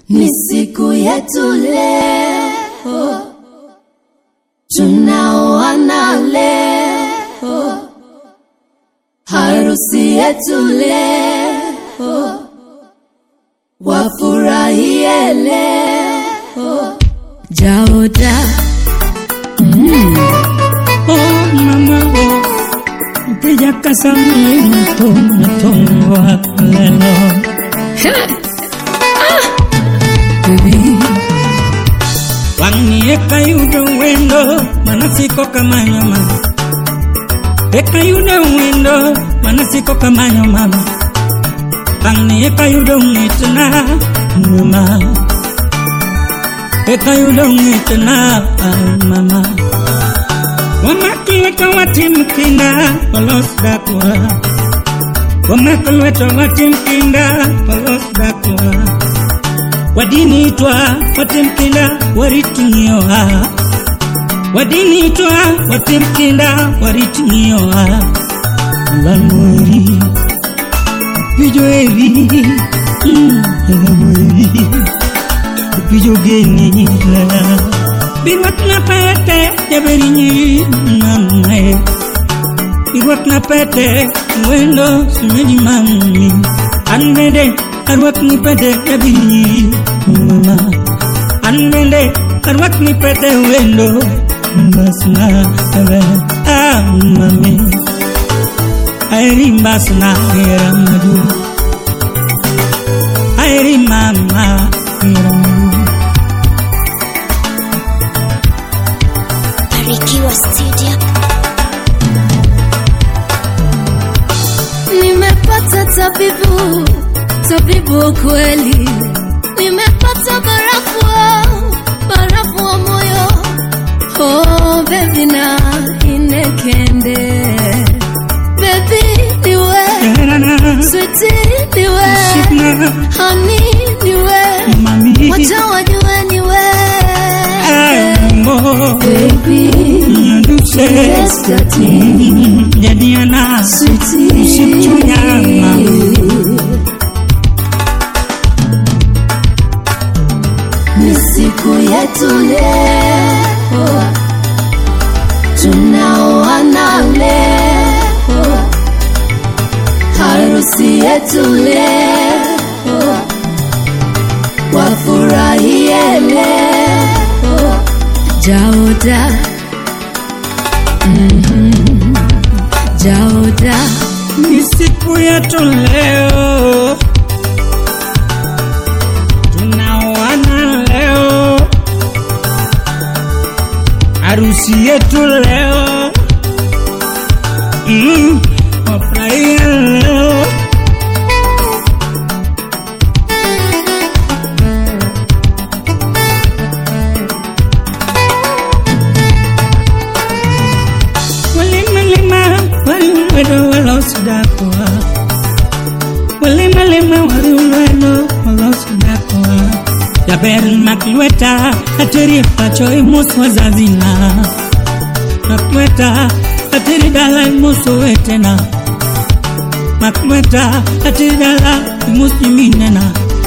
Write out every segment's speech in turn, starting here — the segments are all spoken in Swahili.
Ni siku yetu leo, tunaoana leo, harusi yetu leo, wafurahie leo. Jaoda oh mama oh, teja kasami natongo lelo baby wangi ekayudo wendo manasiko kamanyo mama, ekayudo wendo manasiko kamanyo mama, wangi ekayudo ngitna mama, ekayudo ngitna mama. Wamakileta watimkinda polos dakwa, wamakileta watimkinda polos dakwa, wadini twa watimkinda waritunyoha, wadini twa watimkinda waritunyoha, lamuri pijoeri lamuri pijogeni la biwat na pete jaberinyi namae, biwat na pete wendo sumedi mami, anmede arwak ni pete jaberinyi mama, anmede arwak ni pete wendo basna tabe mami, airi basna ramadu, airi mama Rikiwa studio. Nimepata tabibu kweli, nimepata barafu wa moyo. Oh baby na inekende, baby niwe, sweetie niwe, honey niwe, wacha wajue niwe. Baby, jadiana usipchunyama, ni siku yetu leo, tunaoana leo, harusi yetu leo, wafurahie leo. Jaoda Jaoda ni siku yetu leo, tunaoana leo, harusi yetu leo, wafurahie leo. Yaber maklweta ateri pacho imuso zazina, maklweta ateri dala imuso wetena, maklweta ateri dala imuso minena.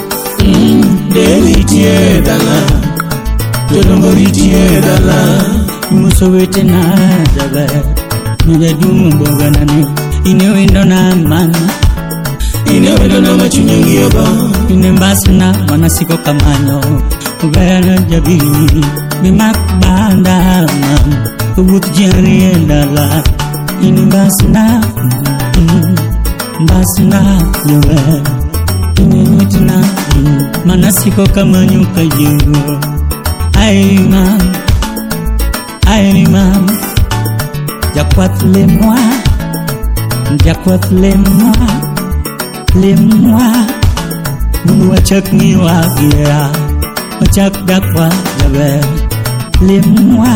Delitie dala, jodongoritie dala, imuso wetena dala, nige dumbo ganane, inewendo na mana. Inewendo na machunyongi yoba, inembasna manasiko kamanyo, ubera jabini, bimakbanda mam, ubut jari endala, inembasna, basna yoba, inewitna, manasiko kamanyo kajigo, ay mam, jakwat le moi, nous achak ni wa gira, achak dakwa jabe, le moi.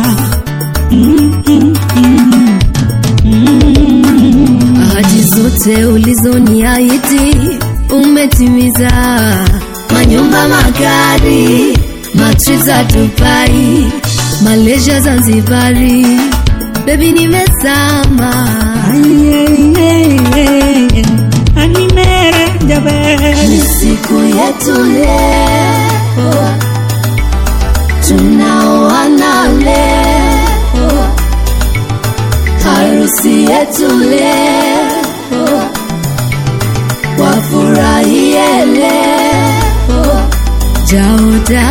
Ahadi zote ulizoniahidi umetimiza, manyumba, magari, matriza Dubai, Malaysia, Zanzibari, baby nimezama. Animere jabe, ni siku yetu leo, Jaoda,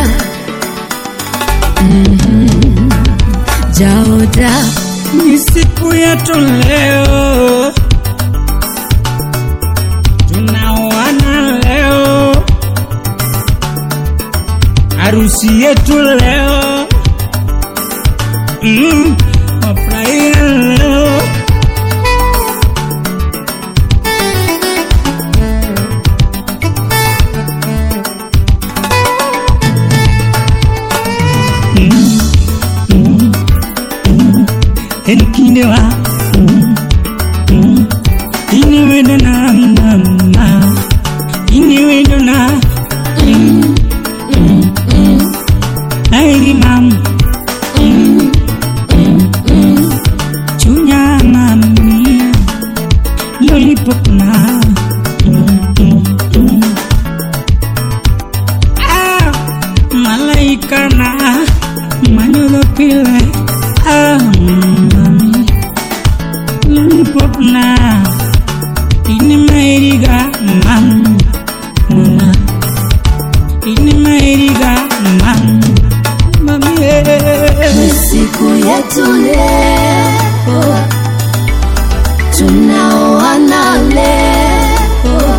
Jaoda, ni siku yetu leo, tunaoana leo, harusi yetu leo, wafurahia leo. Kinewa inewedona mama, inewedona airi mam, chunya mami, lollipop na malaika na manyola pile mami, lollipop na ini mairiga mam, ini mairiga mam, mami. Siku yetu leo, tunaoana leo,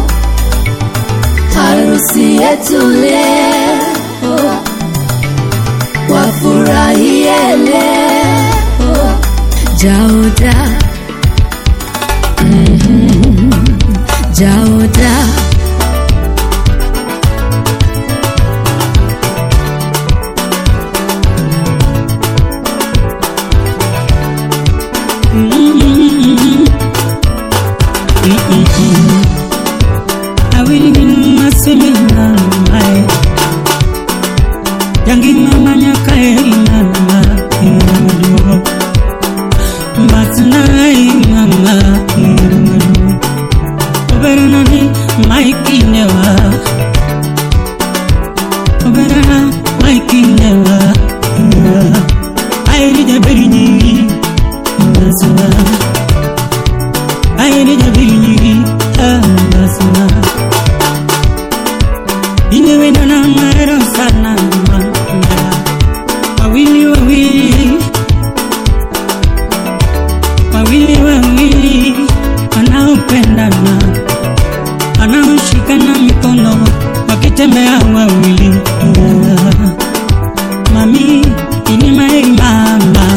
harusi yetu leo, wafurahie leo. Jaoda, Jaoda, I will be masemina mai, yangi mama nyakaina mama, matnai mama, oberanani maikinewa, oberana maikinewa, I need a berini, I need a berini, inewedona maero sana mama, wawili wawili, wawili wawili, wanaopendana, wanaoshikana mikono, wakitembea wawili. Mami, ini maeri mama,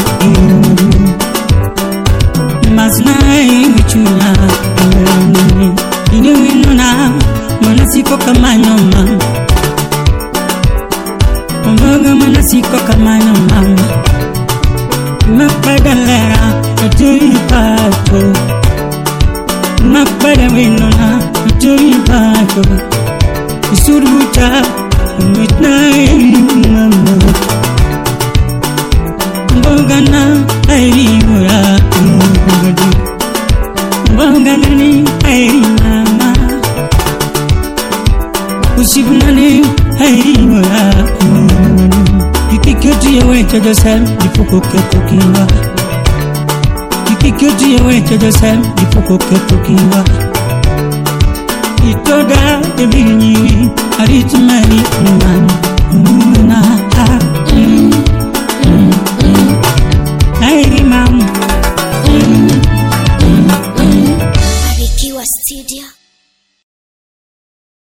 maznai wichuna, ini winona, manasiko kama nyoma, mboga manasiko kama nyoma, mapadalera, aturi pato, mapada winona, aturi pato, isuruta, midnight mama, mboga na airiwa, mboga nani airiwa, usibunani airiwa, ikiketi yewe chajasem, ifuko ketukiwa, ikiketi yewe chajasem, ifuko ketukiwa, itoda ebirinyi, aritumani mani, airi mama, Barikiwa Studio.